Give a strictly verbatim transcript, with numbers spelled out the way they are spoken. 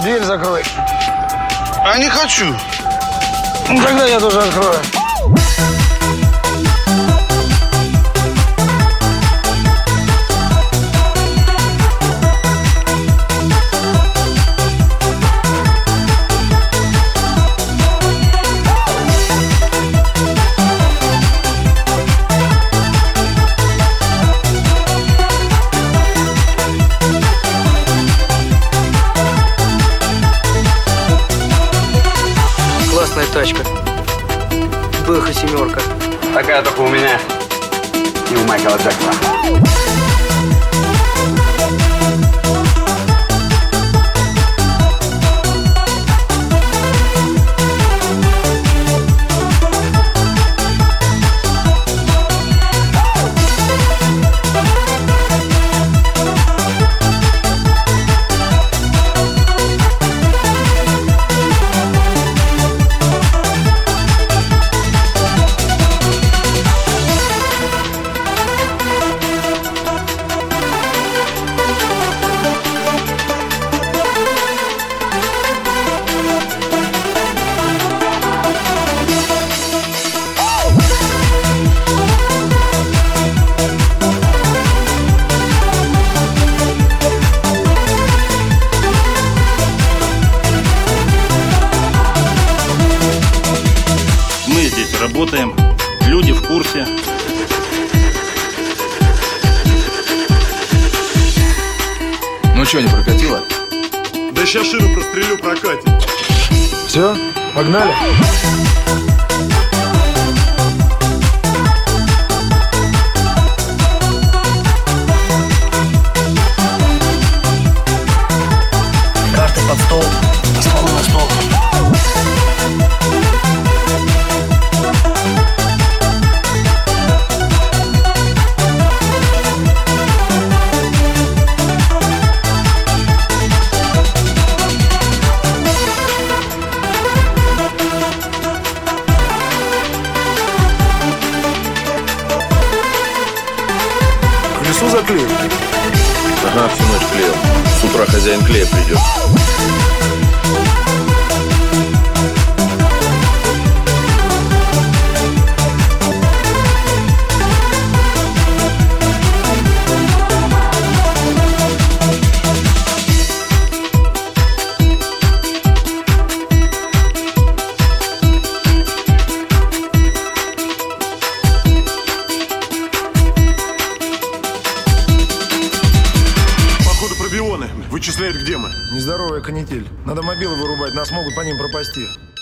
Дверь закрой. А не хочу. Ну, тогда я тоже открою. Классная тачка. Бэха семерка. Такая только у меня и у Майкла Джексона. Мы здесь работаем, люди в курсе. Ну что, не прокатило? Да сейчас шину прострелю, прокатит. Все, погнали. Карты под стол. На стол, на стол. Колесо заклеил. Ага, всю ночь клеил. С утра хозяин клея придет. Походу пробионы. Вычисляют, где мы. Нездоровая канитель. Надо мобилы вырубать, нас могут по ним пропасти.